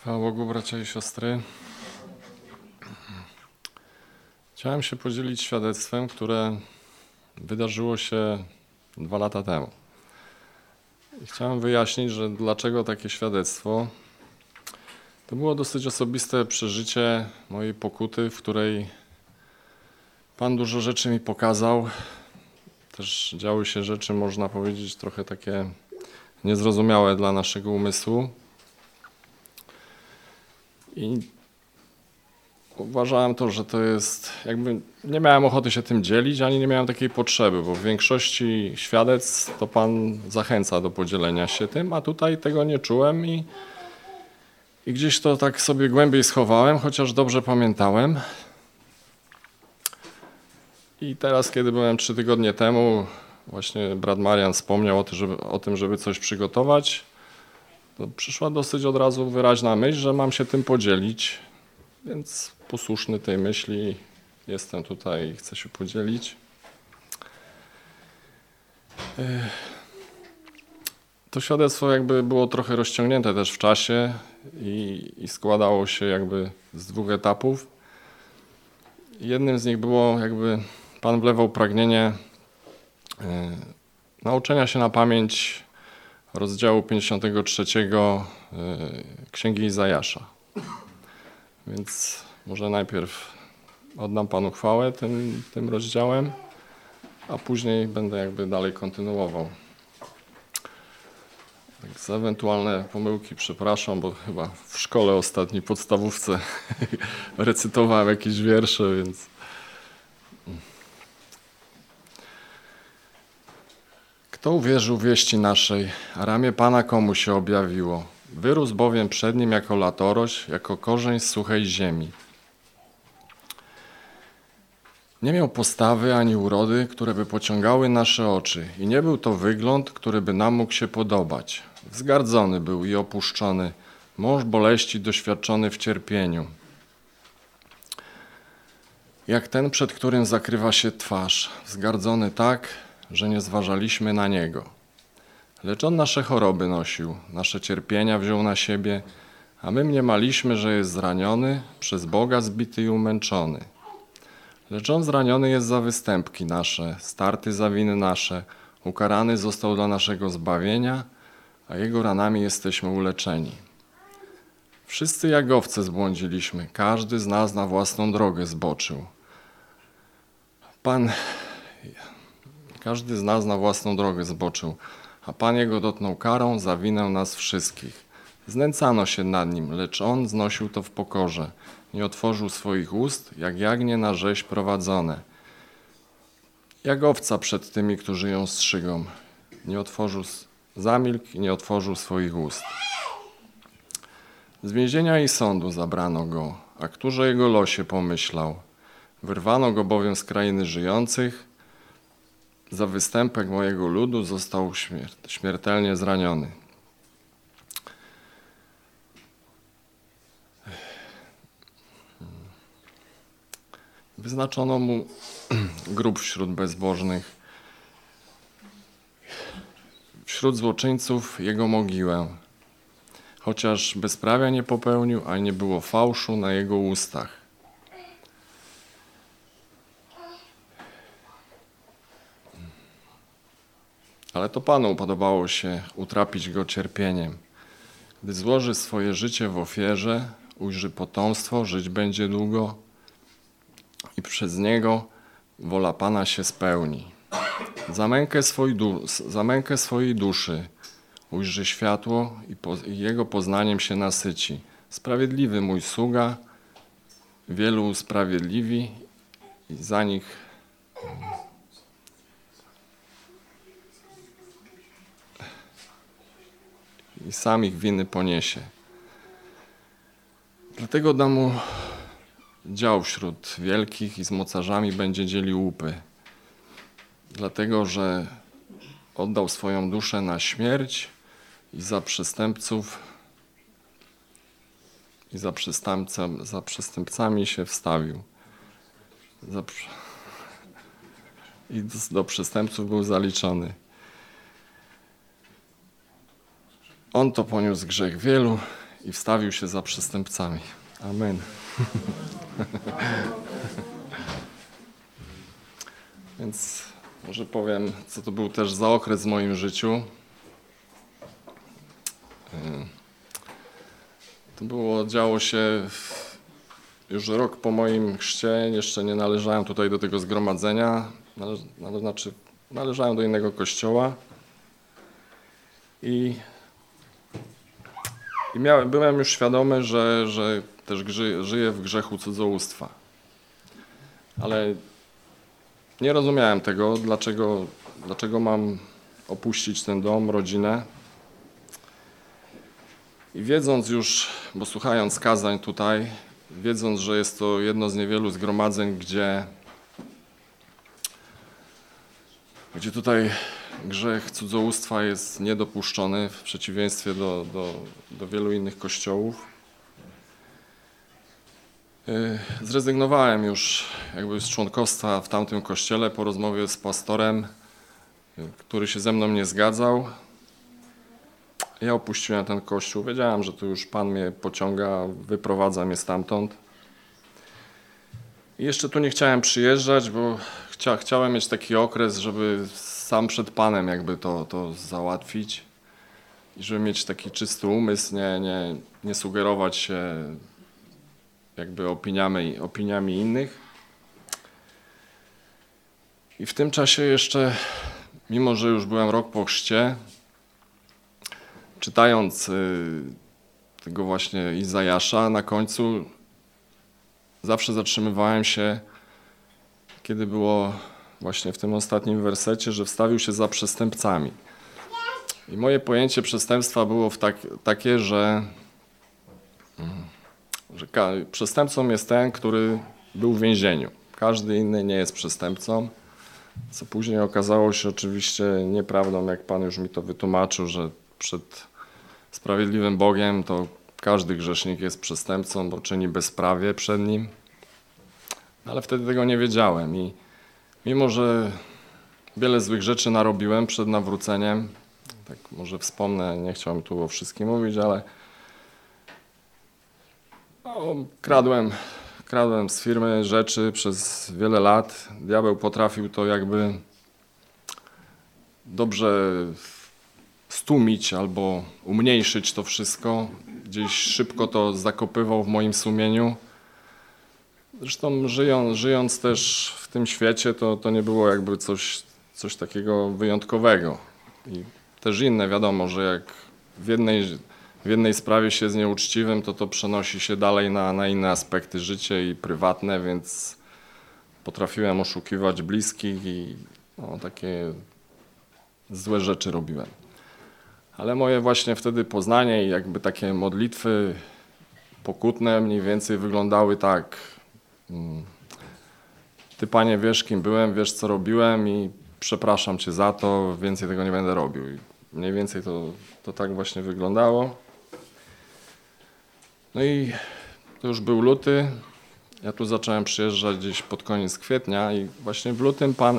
Chwała Bogu, bracia i siostry. Chciałem się podzielić świadectwem, które wydarzyło się 2 lata temu. I chciałem wyjaśnić, że dlaczego takie świadectwo. To było dosyć osobiste przeżycie mojej pokuty, w której Pan dużo rzeczy mi pokazał. Też działy się rzeczy, można powiedzieć, trochę takie niezrozumiałe dla naszego umysłu. I uważałem to, że to jest, nie miałem ochoty się tym dzielić, ani nie miałem takiej potrzeby, bo w większości świadectw to Pan zachęca do podzielenia się tym, a tutaj tego nie czułem i gdzieś to tak sobie głębiej schowałem, chociaż dobrze pamiętałem. I teraz, kiedy byłem 3 tygodnie temu, właśnie brat Marian wspomniał o tym, żeby coś przygotować, to przyszła dosyć od razu wyraźna myśl, że mam się tym podzielić, więc posłuszny tej myśli jestem tutaj i chcę się podzielić. To świadectwo było trochę rozciągnięte też w czasie i składało się z 2 etapów. Jednym z nich było Pan wlewał pragnienie nauczenia się na pamięć rozdziału 53 Księgi Izajasza. Więc może najpierw oddam Panu chwałę tym rozdziałem, a później będę dalej kontynuował. Tak, za ewentualne pomyłki przepraszam, bo chyba w szkole ostatniej podstawówce recytowałem jakieś wiersze, więc... Kto uwierzył wieści naszej, a ramię Pana komu się objawiło? Wyrósł bowiem przed nim jako latorość, jako korzeń z suchej ziemi. Nie miał postawy ani urody, które by pociągały nasze oczy i nie był to wygląd, który by nam mógł się podobać. Wzgardzony był i opuszczony, mąż boleści doświadczony w cierpieniu. Jak ten, przed którym zakrywa się twarz, wzgardzony tak, że nie zważaliśmy na niego. Lecz on nasze choroby nosił, nasze cierpienia wziął na siebie, a my mniemaliśmy, że jest zraniony, przez Boga zbity i umęczony. Lecz on zraniony jest za występki nasze, starty za winy nasze, ukarany został dla naszego zbawienia, a jego ranami jesteśmy uleczeni. Wszyscy jak owce zbłądziliśmy, każdy z nas na własną drogę zboczył. Każdy z nas na własną drogę zboczył, a Pan jego dotknął karą za winę nas wszystkich. Znęcano się nad nim, lecz on znosił to w pokorze. Nie otworzył swoich ust, jak jagnię na rzeź prowadzone. Jak owca przed tymi, którzy ją strzygą. Zamilkł i nie otworzył swoich ust. Z więzienia i sądu zabrano go, a któż o jego losie pomyślał? Wyrwano go bowiem z krainy żyjących. Za występek mojego ludu został śmiertelnie zraniony. Wyznaczono mu grób wśród bezbożnych, wśród złoczyńców jego mogiłę, chociaż bezprawia nie popełnił, a nie było fałszu na jego ustach. Ale to Panu podobało się utrapić go cierpieniem. Gdy złoży swoje życie w ofierze, ujrzy potomstwo, żyć będzie długo i przez niego wola Pana się spełni. Za mękę swojej duszy ujrzy światło i jego poznaniem się nasyci. Sprawiedliwy mój sługa, wielu usprawiedliwi i za nich i sam ich winy poniesie. Dlatego da mu dział wśród wielkich i z mocarzami będzie dzielił łupy. Dlatego, że oddał swoją duszę na śmierć i za przestępców i za przestępcami się wstawił. I do przestępców był zaliczony. On to poniósł grzech wielu i wstawił się za przestępcami. Amen. Więc może powiem, co to był też za okres w moim życiu. Działo się już rok po moim chrzcie, jeszcze nie należałem tutaj do tego zgromadzenia, należałem do innego kościoła i byłem już świadomy, że też żyję w grzechu cudzołóstwa. Ale nie rozumiałem tego, dlaczego mam opuścić ten dom, rodzinę. I wiedząc już, bo słuchając kazań tutaj, wiedząc, że jest to jedno z niewielu zgromadzeń, gdzie tutaj grzech cudzołóstwa jest niedopuszczony w przeciwieństwie do wielu innych kościołów, zrezygnowałem już jakby z członkostwa w tamtym kościele po rozmowie z pastorem, który się ze mną nie zgadzał. Ja opuściłem ten kościół, wiedziałem, że tu już Pan mnie pociąga, wyprowadza mnie stamtąd. I jeszcze tu nie chciałem przyjeżdżać, bo chciałem mieć taki okres, żeby sam przed Panem jakby to załatwić i żeby mieć taki czysty umysł, nie sugerować się jakby opiniami innych. I w tym czasie jeszcze, mimo że już byłem rok po chrzcie, czytając tego właśnie Izajasza na końcu, zawsze zatrzymywałem się, kiedy było właśnie w tym ostatnim wersecie, że wstawił się za przestępcami. I moje pojęcie przestępstwa było takie, że przestępcą jest ten, który był w więzieniu. Każdy inny nie jest przestępcą, co później okazało się oczywiście nieprawdą, jak Pan już mi to wytłumaczył, że przed sprawiedliwym Bogiem to każdy grzesznik jest przestępcą, bo czyni bezprawie przed Nim. Ale wtedy tego nie wiedziałem i mimo, że wiele złych rzeczy narobiłem przed nawróceniem, tak może wspomnę, nie chciałem tu o wszystkim mówić, ale kradłem z firmy rzeczy przez wiele lat. Diabeł potrafił to jakby dobrze stłumić albo umniejszyć to wszystko. Gdzieś szybko to zakopywał w moim sumieniu. Zresztą żyjąc też w tym świecie, to nie było jakby coś takiego wyjątkowego. I też inne, wiadomo, że jak w jednej sprawie się jest nieuczciwym, to przenosi się dalej na inne aspekty życia i prywatne, więc potrafiłem oszukiwać bliskich i takie złe rzeczy robiłem. Ale moje właśnie wtedy poznanie i jakby takie modlitwy pokutne mniej więcej wyglądały tak. Ty, Panie, wiesz, kim byłem, wiesz, co robiłem i przepraszam Cię za to, więcej tego nie będę robił. I mniej więcej to tak właśnie wyglądało. No i to już był luty. Ja tu zacząłem przyjeżdżać gdzieś pod koniec kwietnia i właśnie w lutym Pan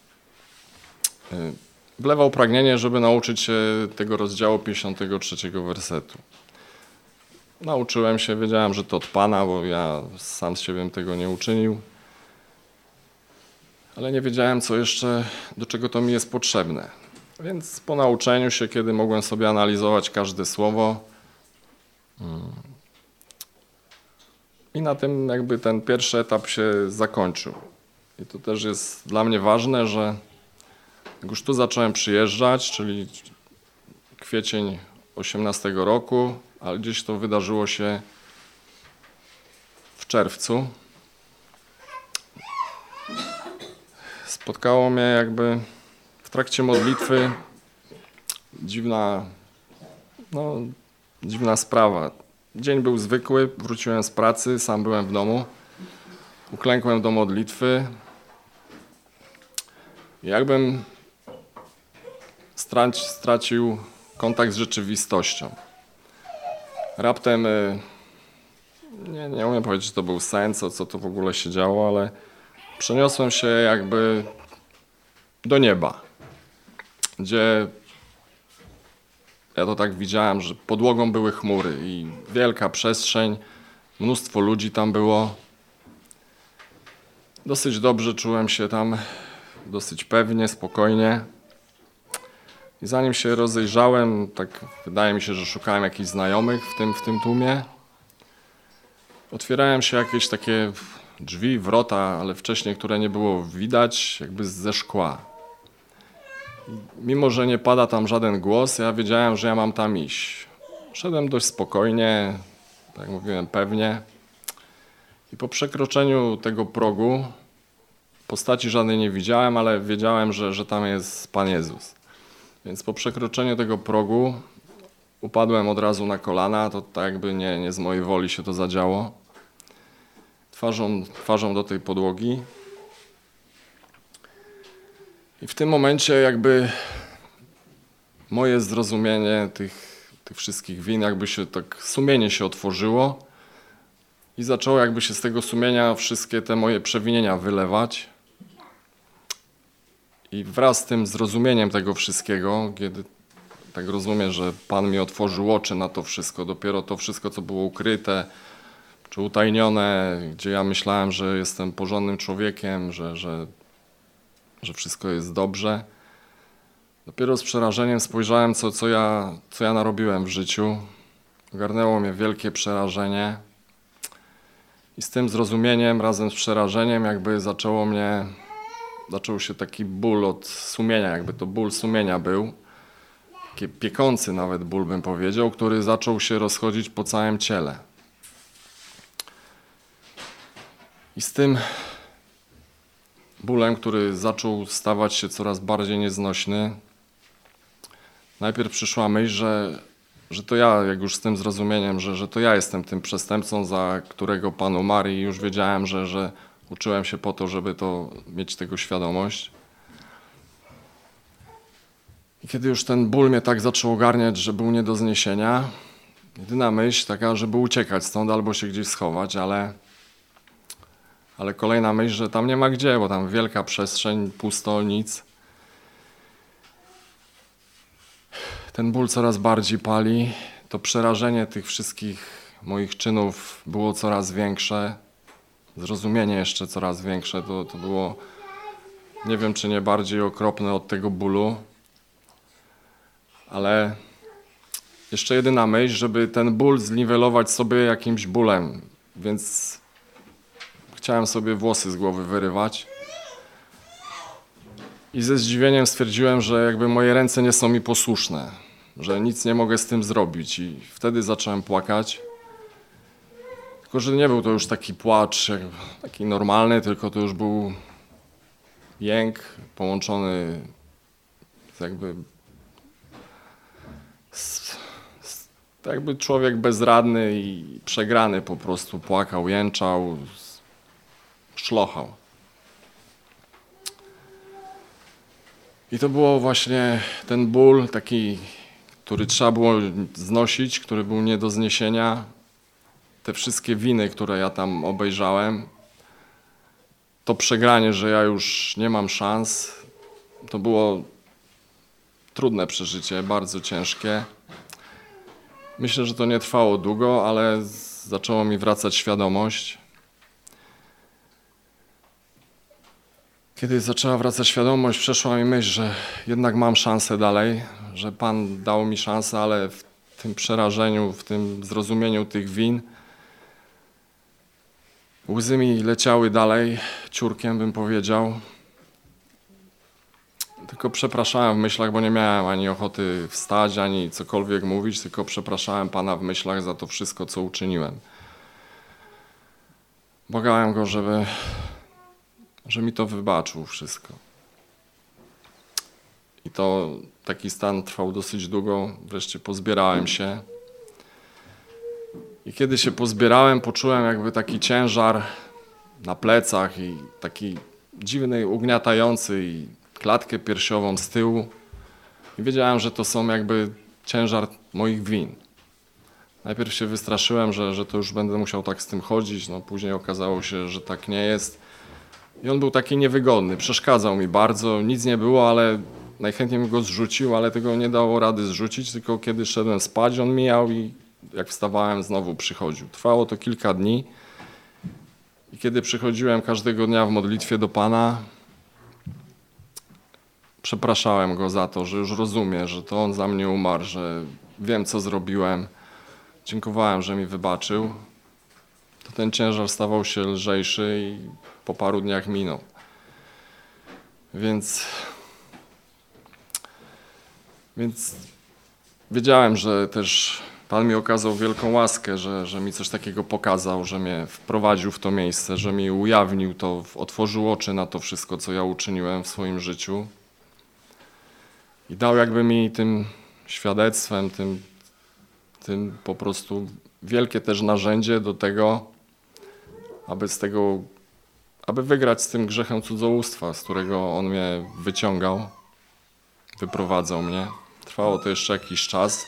wlewał pragnienie, żeby nauczyć się tego rozdziału 53 wersetu. Nauczyłem się, wiedziałem, że to od Pana, bo ja sam z siebie bym tego nie uczynił. Ale nie wiedziałem, co jeszcze, do czego to mi jest potrzebne. Więc po nauczeniu się, kiedy mogłem sobie analizować każde słowo i na tym jakby ten pierwszy etap się zakończył. I to też jest dla mnie ważne, że jak już tu zacząłem przyjeżdżać, czyli kwiecień 18 roku, ale gdzieś to wydarzyło się w czerwcu. Spotkało mnie jakby w trakcie modlitwy dziwna sprawa. Dzień był zwykły, wróciłem z pracy, sam byłem w domu, uklękłem do modlitwy. Jakbym stracił kontakt z rzeczywistością. Raptem, nie umiem powiedzieć, czy to był sen, co to w ogóle się działo, ale przeniosłem się jakby do nieba, gdzie ja to tak widziałem, że podłogą były chmury i wielka przestrzeń, mnóstwo ludzi tam było. Dosyć dobrze czułem się tam, dosyć pewnie, spokojnie. I zanim się rozejrzałem, tak wydaje mi się, że szukałem jakichś znajomych w tym tłumie. Otwierałem się jakieś takie drzwi, wrota, ale wcześniej, które nie było widać, jakby ze szkła. Mimo że nie pada tam żaden głos, ja wiedziałem, że ja mam tam iść. Szedłem dość spokojnie, tak jak mówiłem, pewnie. I po przekroczeniu tego progu, postaci żadnej nie widziałem, ale wiedziałem, że tam jest Pan Jezus. Więc po przekroczeniu tego progu upadłem od razu na kolana, to tak jakby nie z mojej woli się to zadziało. Twarzą do tej podłogi. I w tym momencie jakby moje zrozumienie tych wszystkich win, jakby się tak sumienie się otworzyło i zaczęło jakby się z tego sumienia wszystkie te moje przewinienia wylewać. I wraz z tym zrozumieniem tego wszystkiego, kiedy tak rozumiem, że Pan mi otworzył oczy na to wszystko, dopiero to wszystko, co było ukryte czy utajnione, gdzie ja myślałem, że jestem porządnym człowiekiem, że wszystko jest dobrze. Dopiero z przerażeniem spojrzałem, co ja narobiłem w życiu. Ogarnęło mnie wielkie przerażenie. I z tym zrozumieniem, razem z przerażeniem, jakby zaczął się taki ból od sumienia, jakby to ból sumienia był. Taki piekący nawet ból, bym powiedział, który zaczął się rozchodzić po całym ciele. I z tym bólem, który zaczął stawać się coraz bardziej nieznośny, najpierw przyszła myśl, że to ja, jak już z tym zrozumieniem, że to ja jestem tym przestępcą, za którego Pan umarł i już wiedziałem, że uczyłem się po to, żeby mieć tego świadomość. I kiedy już ten ból mnie tak zaczął ogarniać, że był nie do zniesienia, jedyna myśl taka, żeby uciekać stąd albo się gdzieś schować, ale kolejna myśl, że tam nie ma gdzie, bo tam wielka przestrzeń, pusto, nic. Ten ból coraz bardziej pali, to przerażenie tych wszystkich moich czynów było coraz większe, zrozumienie jeszcze coraz większe, to było, nie wiem czy nie bardziej okropne od tego bólu, ale jeszcze jedyna myśl, żeby ten ból zniwelować sobie jakimś bólem, więc chciałem sobie włosy z głowy wyrywać. I ze zdziwieniem stwierdziłem, że jakby moje ręce nie są mi posłuszne, że nic nie mogę z tym zrobić. I wtedy zacząłem płakać. Tylko że nie był to już taki płacz, taki normalny, tylko to już był jęk połączony jakby człowiek bezradny i przegrany po prostu płakał, jęczał, szlochał. I to było właśnie ten ból taki, który trzeba było znosić, który był nie do zniesienia. Te wszystkie winy, które ja tam obejrzałem, to przegranie, że ja już nie mam szans, to było trudne przeżycie, bardzo ciężkie. Myślę, że to nie trwało długo, ale zaczęło mi wracać świadomość. Kiedy zaczęła wracać świadomość, przeszła mi myśl, że jednak mam szansę dalej, że Pan dał mi szansę, ale w tym przerażeniu, w tym zrozumieniu tych win łzy mi leciały dalej, ciurkiem bym powiedział. Tylko przepraszałem w myślach, bo nie miałem ani ochoty wstać, ani cokolwiek mówić, tylko przepraszałem Pana w myślach za to wszystko, co uczyniłem. Błagałem Go, że mi to wybaczył wszystko. I to taki stan trwał dosyć długo, wreszcie pozbierałem się. I kiedy się pozbierałem, poczułem jakby taki ciężar na plecach i taki dziwny, ugniatający i klatkę piersiową z tyłu. I wiedziałem, że to są jakby ciężar moich win. Najpierw się wystraszyłem, że to już będę musiał tak z tym chodzić, no później okazało się, że tak nie jest. I on był taki niewygodny, przeszkadzał mi bardzo, nic nie było, ale najchętniej bym go zrzucił, ale tego nie dało rady zrzucić, tylko kiedy szedłem spać, on mijał i jak wstawałem, znowu przychodził. Trwało to kilka dni i kiedy przychodziłem każdego dnia w modlitwie do Pana, przepraszałem go za to, że już rozumie, że to on za mnie umarł, że wiem, co zrobiłem. Dziękowałem, że mi wybaczył. To ten ciężar stawał się lżejszy i po paru dniach minął. Więc wiedziałem, że też Pan mi okazał wielką łaskę, że mi coś takiego pokazał, że mnie wprowadził w to miejsce, że mi ujawnił to, otworzył oczy na to wszystko, co ja uczyniłem w swoim życiu. I dał jakby mi tym świadectwem, tym po prostu wielkie też narzędzie do tego, aby wygrać z tym grzechem cudzołóstwa, z którego on mnie wyciągał, wyprowadzał mnie. Trwało to jeszcze jakiś czas,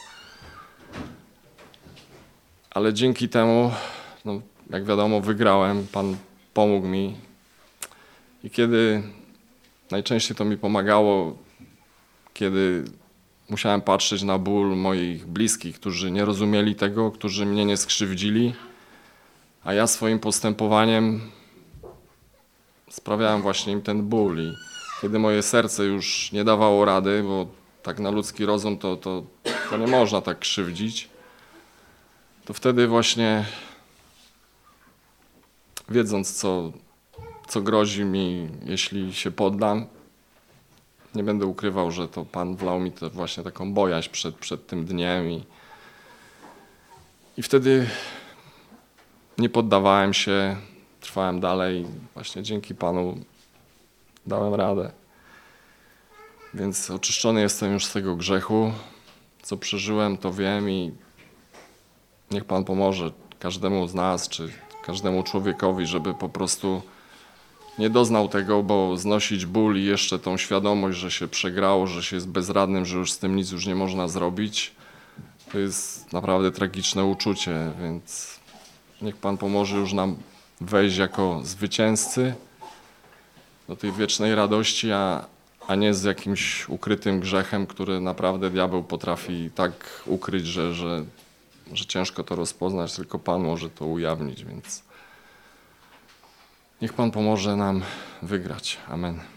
ale dzięki temu, no, jak wiadomo, wygrałem, Pan pomógł mi. I kiedy najczęściej to mi pomagało, kiedy musiałem patrzeć na ból moich bliskich, którzy nie rozumieli tego, którzy mnie nie skrzywdzili, a ja swoim postępowaniem sprawiałem właśnie im ten ból. I kiedy moje serce już nie dawało rady, bo tak na ludzki rozum to nie można tak krzywdzić, to wtedy właśnie, wiedząc co grozi mi, jeśli się poddam, nie będę ukrywał, że to Pan wlał mi to właśnie taką bojaźń przed tym dniem i wtedy nie poddawałem się, trwałem dalej. Właśnie dzięki Panu dałem radę. Więc oczyszczony jestem już z tego grzechu. Co przeżyłem, to wiem i niech Pan pomoże każdemu z nas, czy każdemu człowiekowi, żeby po prostu nie doznał tego, bo znosić ból i jeszcze tą świadomość, że się przegrało, że się jest bezradnym, że już z tym nic już nie można zrobić, to jest naprawdę tragiczne uczucie, więc niech Pan pomoże już nam wejść jako zwycięzcy do tej wiecznej radości, a nie z jakimś ukrytym grzechem, który naprawdę diabeł potrafi tak ukryć, że ciężko to rozpoznać, tylko Pan może to ujawnić, więc niech Pan pomoże nam wygrać. Amen.